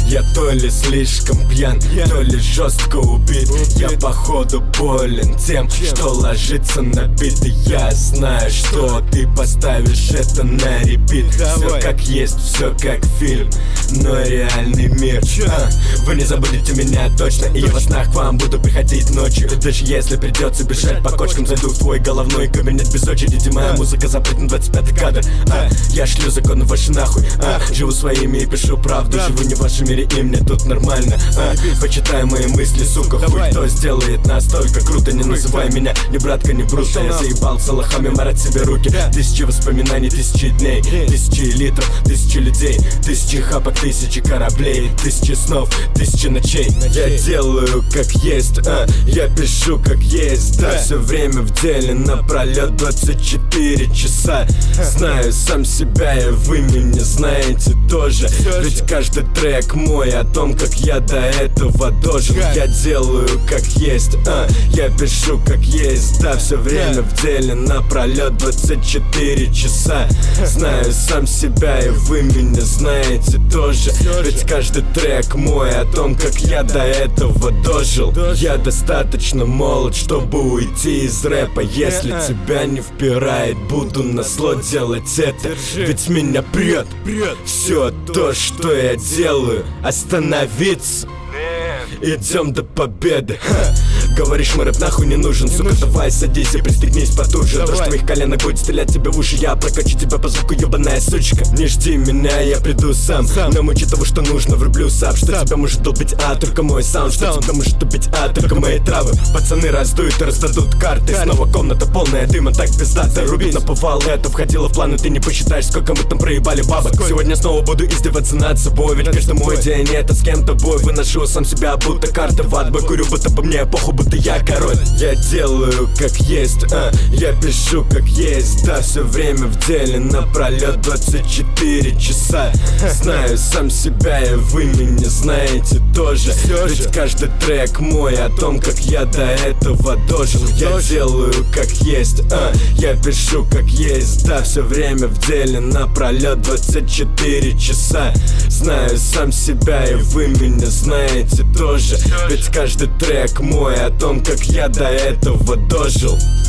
Я то ли слишком пьян, то ли жестко убит. Я походу болен тем, что ложится на биты. Я знаю, что ты поставишь это на репит. Все как есть, все как фильм, но реальный мир. Вы не забудете меня точно, и я во снах к вам буду приходить ночью. Даже если придется бежать по кочкам, зайду в твой головной кабинет без очереди. Моя музыка запретна, 25-й кадр. Я шлю законы ваши нахуй. Живу своими и пишу правду. Живу не в вашем мире и мне тут нормально. Почитай мои мысли, сука. Хуй кто сделает настолько круто. Не называй меня ни братка, ни брута. Я заебался лохами марать себе руки. Тысячи воспоминаний, тысячи дней, тысячи литров, тысячи людей, тысячи хапок, тысячи кораблей, тысячи снов, тысячи ночей. Я делаю как есть, я пишу как есть. Да, все время в деле напролет 24 часа. Знаю сам себя, и вы меня знаете тоже. Ведь каждый трек мой о том, как я до этого дожил. Я делаю как есть, я пишу как есть. Да, все время в деле напролет 24 часа. Знаю сам себя, и вы меня знаете тоже. Ведь каждый трек мой о том, как я до этого дожил. Я достаточно молод, чтобы уйти из рэпа. Если тебя не впирает, буду на зло делать это. Ведь меня прет все то, что я делаю. Остановиться, идем до победы. Говоришь, мой рэп нахуй не нужен, сука, давай садись и пристегнись потуже. Дрожь твоих коленок будет стрелять тебе в уши. Я прокачу тебя по звуку, ебаная сучка. Не жди меня, я приду сам. Намучу того, что нужно, врублю сап. Что тебя может долбить, только мой саунд. Что тебя может убить, только мои травы. Пацаны раздуют и раздадут карты. Снова комната полная дыма, так пиздато. Рубить наповал, это входило в планы. Ты не посчитаешь, сколько мы там проебали бабок. Сегодня снова буду издеваться над собой. Ведь каждый мой день это с кем-то бой. Выношу сам себя, будто карта в ад. Курю, будто по мне похуй, будто я король. Я делаю как есть, я пишу как есть. Да, все время в деле напролет 24 часа. Знаю сам себя, и вы меня знаете тоже. Ведь каждый трек мой о том, как я до этого дожил. Я делаю как есть, я пишу как есть. Да, все время в деле напролет 24 часа. Знаю сам себя, и вы меня знаете тоже. Ведь каждый трек мой о том, как я до этого дожил.